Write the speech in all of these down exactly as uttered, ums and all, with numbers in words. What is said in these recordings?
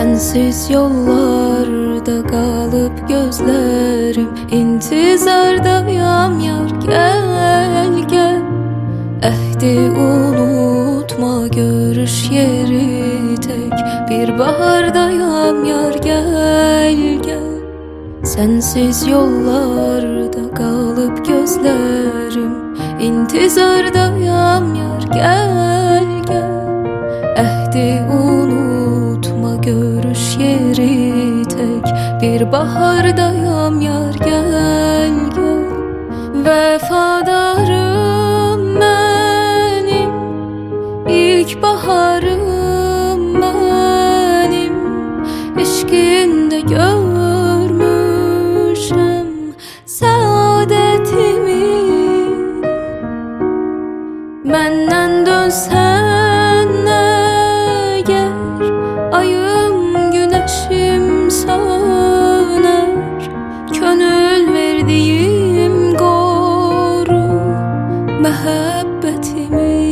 Sensiz yollarda kalıp gözlerim İntizardayam yar, gel gel. Ehdi unutma, görüş yeri tek bir bahardayam yar, gel gel. Sensiz yollarda kalıp gözlerim İntizardayam yar, gel gel. Ehdi unutma, görüş yeri tek bir bahardayam yar, gel gel. Vefadarım benim, ilk baharım benim. Eşkinde görmüşem saadetimi. Benden dönsen eğer, ayım güneşim söner. Könül verdiğim koru mehabbetimi.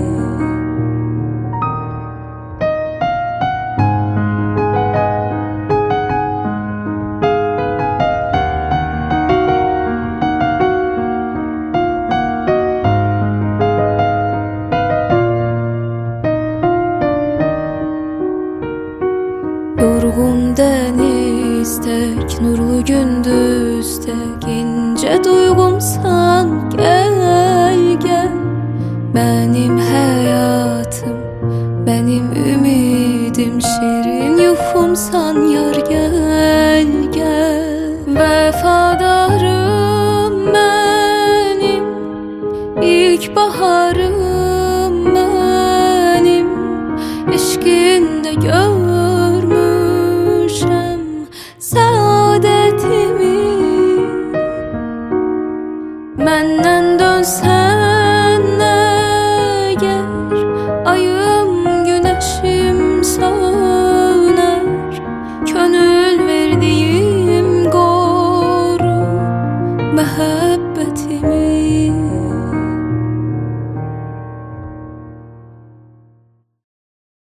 Yorgun deniztek, nurlu gündüztek, ince duygumsan gel gel. Benim hayatım, benim ümidim, şirin yuhumsan yar, gel gel. Vefadarım benim, ilk baharım benim. Eşkinde görmüşem saadetimi. Benden dönsen eğer, ayım güneşim söner. Könül verdiğim